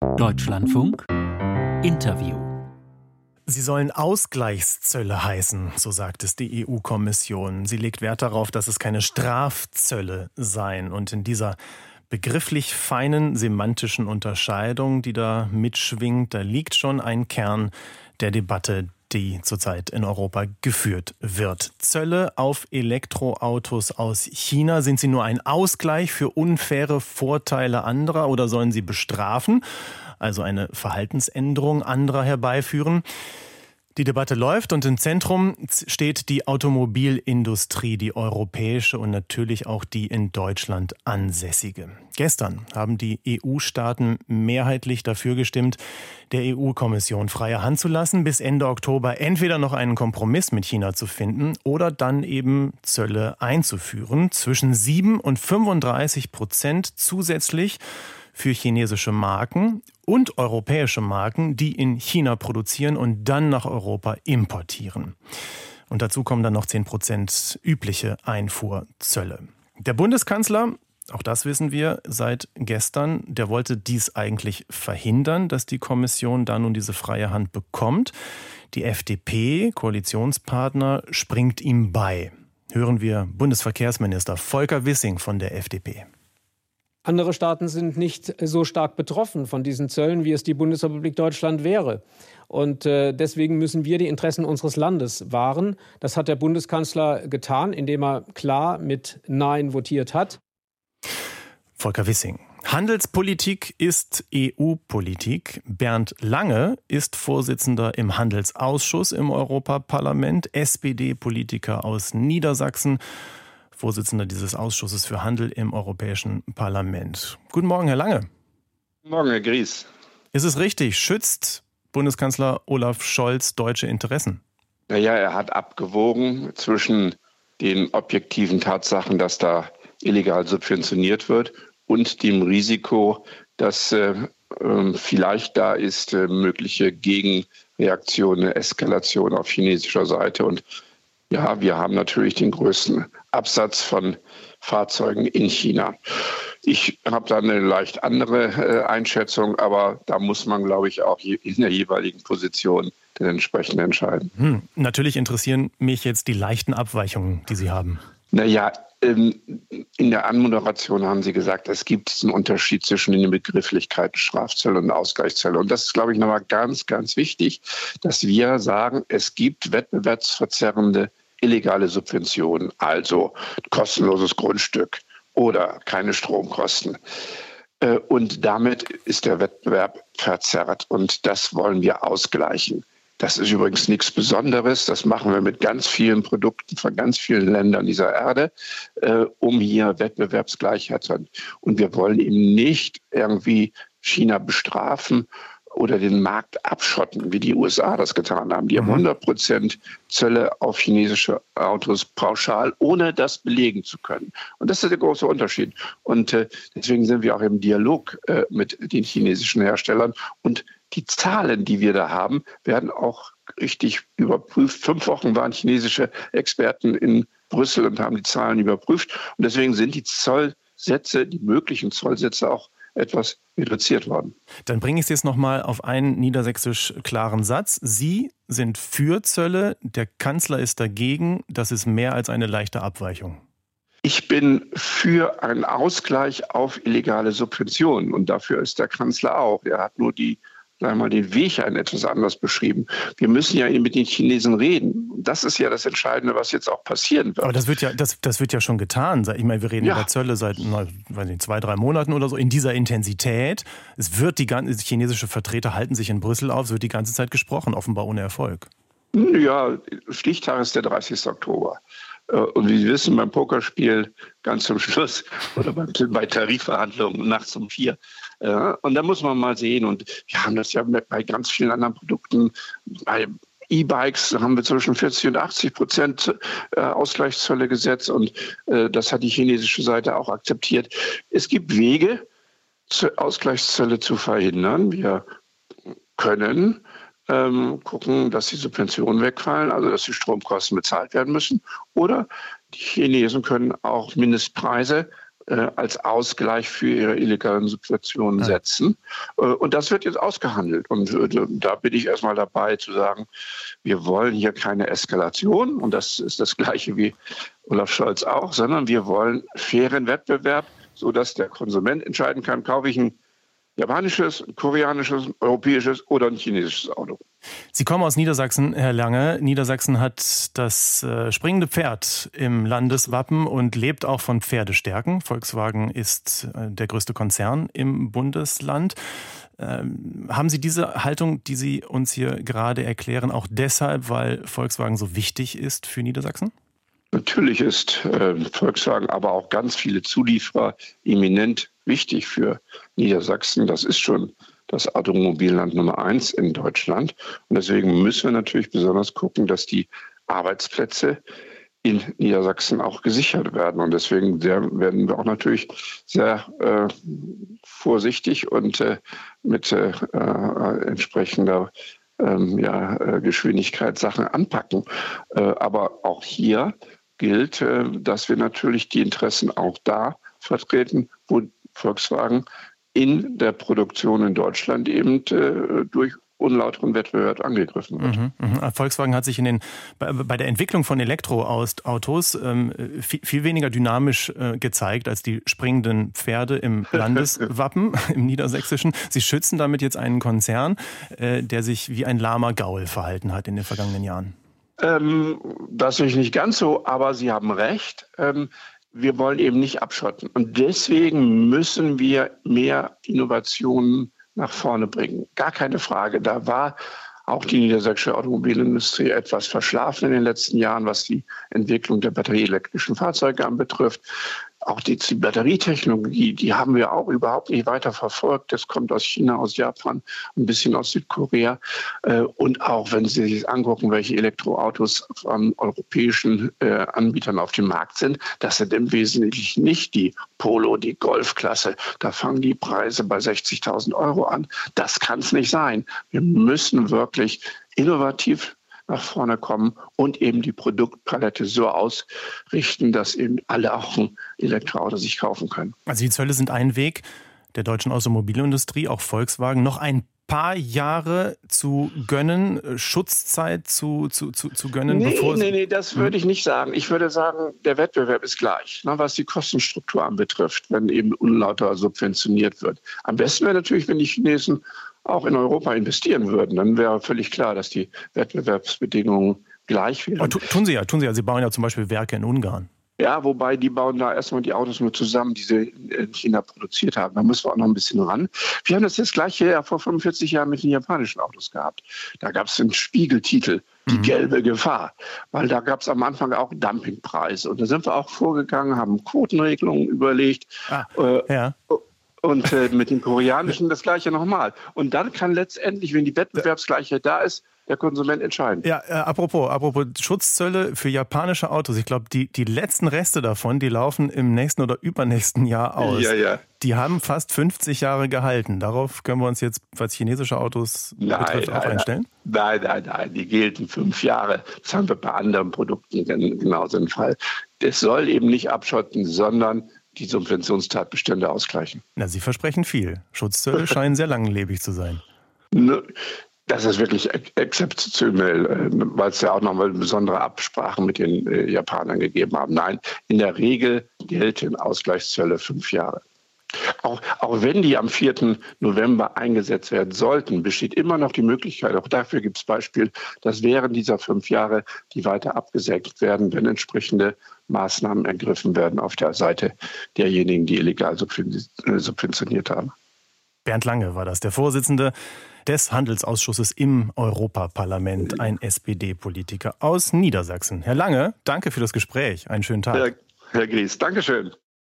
Deutschlandfunk Interview. Sie sollen Ausgleichszölle heißen, so sagt es die EU-Kommission. Sie legt Wert darauf, dass es keine Strafzölle seien. Und in dieser begrifflich feinen semantischen Unterscheidung, die da mitschwingt, da liegt schon ein Kern der Debatte, die zurzeit in Europa geführt wird. Zölle auf Elektroautos aus China, sind sie nur ein Ausgleich für unfaire Vorteile anderer oder sollen sie bestrafen, also eine Verhaltensänderung anderer herbeiführen? Die Debatte läuft und im Zentrum steht die Automobilindustrie, die europäische und natürlich auch die in Deutschland ansässige. Gestern haben die EU-Staaten mehrheitlich dafür gestimmt, der EU-Kommission freie Hand zu lassen, bis Ende Oktober entweder noch einen Kompromiss mit China zu finden oder dann eben Zölle einzuführen, zwischen 7 und 35% zusätzlich für chinesische Marken und europäische Marken, die in China produzieren und dann nach Europa importieren. Und dazu kommen dann noch 10% übliche Einfuhrzölle. Der Bundeskanzler, auch das wissen wir seit gestern, der wollte dies eigentlich verhindern, dass die Kommission da nun diese freie Hand bekommt. Die FDP, Koalitionspartner, springt ihm bei. Hören wir Bundesverkehrsminister Volker Wissing von der FDP. Andere Staaten sind nicht so stark betroffen von diesen Zöllen, wie es die Bundesrepublik Deutschland wäre. Und deswegen müssen wir die Interessen unseres Landes wahren. Das hat der Bundeskanzler getan, indem er klar mit Nein votiert hat. Volker Wissing. Handelspolitik ist EU-Politik. Bernd Lange ist Vorsitzender im Handelsausschuss im Europaparlament, SPD-Politiker aus Niedersachsen, Vorsitzender dieses Ausschusses für Handel im Europäischen Parlament. Guten Morgen, Herr Lange. Guten Morgen, Herr Gries. Ist es richtig, schützt Bundeskanzler Olaf Scholz deutsche Interessen? Naja, er hat abgewogen zwischen den objektiven Tatsachen, dass da illegal subventioniert wird, und dem Risiko, dass vielleicht da ist, mögliche Gegenreaktionen, Eskalation auf chinesischer Seite. Und ja, wir haben natürlich den größten Absatz von Fahrzeugen in China. Ich habe da eine leicht andere Einschätzung, aber da muss man, glaube ich, auch in der jeweiligen Position den entsprechend entscheiden. Natürlich interessieren mich jetzt die leichten Abweichungen, die Sie haben. Naja, in der Anmoderation haben Sie gesagt, es gibt diesen Unterschied zwischen den Begrifflichkeiten Strafzölle und Ausgleichszölle. Und das ist, glaube ich, nochmal ganz, ganz wichtig, dass wir sagen, es gibt wettbewerbsverzerrende illegale Subventionen, also kostenloses Grundstück oder keine Stromkosten. Und damit ist der Wettbewerb verzerrt und das wollen wir ausgleichen. Das ist übrigens nichts Besonderes. Das machen wir mit ganz vielen Produkten von ganz vielen Ländern dieser Erde, um hier Wettbewerbsgleichheit zu haben. Und wir wollen eben nicht irgendwie China bestrafen oder den Markt abschotten, wie die USA das getan haben. Die haben 100% Zölle auf chinesische Autos pauschal, ohne das belegen zu können. Und das ist der große Unterschied. Und deswegen sind wir auch im Dialog mit den chinesischen Herstellern. Und die Zahlen, die wir da haben, werden auch richtig überprüft. 5 Wochen waren chinesische Experten in Brüssel und haben die Zahlen überprüft. Und deswegen sind die Zollsätze, die möglichen Zollsätze auch etwas reduziert worden. Dann bringe ich es jetzt nochmal auf einen niedersächsisch klaren Satz. Sie sind für Zölle, der Kanzler ist dagegen. Das ist mehr als eine leichte Abweichung. Ich bin für einen Ausgleich auf illegale Subventionen und dafür ist der Kanzler auch. Er hat nur den Weg etwas anders beschrieben. Wir müssen ja mit den Chinesen reden. Und das ist ja das Entscheidende, was jetzt auch passieren wird. Aber das wird ja schon getan. Ich meine, wir reden über Zölle seit 2-3 Monaten oder so in dieser Intensität. Chinesische Vertreter halten sich in Brüssel auf. Es wird die ganze Zeit gesprochen, offenbar ohne Erfolg. Ja, Stichtag ist der 30. Oktober. Und wie Sie wissen, beim Pokerspiel ganz zum Schluss oder bei Tarifverhandlungen nachts um 4. Und da muss man mal sehen. Und wir haben das ja bei ganz vielen anderen Produkten. Bei E-Bikes haben wir zwischen 40 und 80% Ausgleichszölle gesetzt. Und das hat die chinesische Seite auch akzeptiert. Es gibt Wege, Ausgleichszölle zu verhindern. Wir können gucken, dass die Subventionen wegfallen, also dass die Stromkosten bezahlt werden müssen. Oder die Chinesen können auch Mindestpreise als Ausgleich für ihre illegalen Subventionen setzen. Und das wird jetzt ausgehandelt. Und da bin ich erstmal dabei zu sagen, wir wollen hier keine Eskalation. Und das ist das Gleiche wie Olaf Scholz auch, sondern wir wollen fairen Wettbewerb, sodass der Konsument entscheiden kann, kaufe ich ein japanisches, ein koreanisches, ein europäisches oder ein chinesisches Auto. Sie kommen aus Niedersachsen, Herr Lange. Niedersachsen hat das springende Pferd im Landeswappen und lebt auch von Pferdestärken. Volkswagen ist der größte Konzern im Bundesland. Haben Sie diese Haltung, die Sie uns hier gerade erklären, auch deshalb, weil Volkswagen so wichtig ist für Niedersachsen? Natürlich ist Volkswagen, aber auch ganz viele Zulieferer eminent wichtig für Niedersachsen. Das ist schon das Automobilland Nummer 1 in Deutschland. Und deswegen müssen wir natürlich besonders gucken, dass die Arbeitsplätze in Niedersachsen auch gesichert werden. Und deswegen werden wir auch natürlich sehr vorsichtig und mit entsprechender Geschwindigkeit Sachen anpacken. Aber auch hier gilt, dass wir natürlich die Interessen auch da vertreten, wo Volkswagen in der Produktion in Deutschland eben durch unlauteren Wettbewerb angegriffen wird. Volkswagen hat sich bei der Entwicklung von Elektroautos viel weniger dynamisch gezeigt als die springenden Pferde im Landeswappen, im Niedersächsischen. Sie schützen damit jetzt einen Konzern, der sich wie ein lahmer Gaul verhalten hat in den vergangenen Jahren. Das sehe ich nicht ganz so, aber Sie haben recht. Wir wollen eben nicht abschotten. Und deswegen müssen wir mehr Innovationen nach vorne bringen. Gar keine Frage. Da war auch die niedersächsische Automobilindustrie etwas verschlafen in den letzten Jahren, was die Entwicklung der batterieelektrischen Fahrzeuge anbetrifft. Auch die Batterietechnologie, die haben wir auch überhaupt nicht weiter verfolgt. Das kommt aus China, aus Japan, ein bisschen aus Südkorea. Und auch wenn Sie sich angucken, welche Elektroautos von europäischen Anbietern auf dem Markt sind, das sind im Wesentlichen nicht die Polo, die Golfklasse. Da fangen die Preise bei 60.000 € an. Das kann es nicht sein. Wir müssen wirklich innovativ nach vorne kommen und eben die Produktpalette so ausrichten, dass eben alle auch ein Elektroauto sich kaufen können. Also die Zölle sind ein Weg der deutschen Automobilindustrie, auch Volkswagen, noch ein paar Jahre zu gönnen, Schutzzeit zu gönnen? Nee, das würde ich nicht sagen. Ich würde sagen, der Wettbewerb ist gleich, was die Kostenstruktur anbetrifft, wenn eben unlauter subventioniert wird. Am besten wäre natürlich, wenn die Chinesen auch in Europa investieren würden. Dann wäre völlig klar, dass die Wettbewerbsbedingungen gleich wären. Tun sie ja. Sie bauen ja zum Beispiel Werke in Ungarn. Ja, wobei die bauen da erstmal die Autos nur zusammen, die sie in China produziert haben. Da müssen wir auch noch ein bisschen ran. Wir haben das Gleiche ja vor 45 Jahren mit den japanischen Autos gehabt. Da gab es den Spiegeltitel, die gelbe Gefahr. Weil da gab es am Anfang auch Dumpingpreise. Und da sind wir auch vorgegangen, haben Quotenregelungen überlegt. Und mit den koreanischen das Gleiche nochmal. Und dann kann letztendlich, wenn die Wettbewerbsgleichheit da ist, der Konsument entscheiden. Ja, apropos Schutzzölle für japanische Autos. Ich glaube, die letzten Reste davon, die laufen im nächsten oder übernächsten Jahr aus. Ja. Die haben fast 50 Jahre gehalten. Darauf können wir uns jetzt, was chinesische Autos betrifft, auch einstellen? Nein. Die gelten 5 Jahre. Das haben wir bei anderen Produkten genauso im Fall. Es soll eben nicht abschotten, sondern die Subventionstatbestände ausgleichen. Na, Sie versprechen viel. Schutzzölle scheinen sehr langlebig zu sein. Das ist wirklich exzeptionell, weil es ja auch nochmal besondere Absprachen mit den Japanern gegeben haben. Nein, in der Regel gelten Ausgleichszölle 5 Jahre. Auch wenn die am 4. November eingesetzt werden sollten, besteht immer noch die Möglichkeit, auch dafür gibt es Beispiele, dass während dieser 5 Jahre die weiter abgesenkt werden, wenn entsprechende Maßnahmen ergriffen werden auf der Seite derjenigen, die illegal subventioniert haben. Bernd Lange war das, der Vorsitzende des Handelsausschusses im Europaparlament, ein SPD-Politiker aus Niedersachsen. Herr Lange, danke für das Gespräch. Einen schönen Tag. Herr Gries, Dankeschön.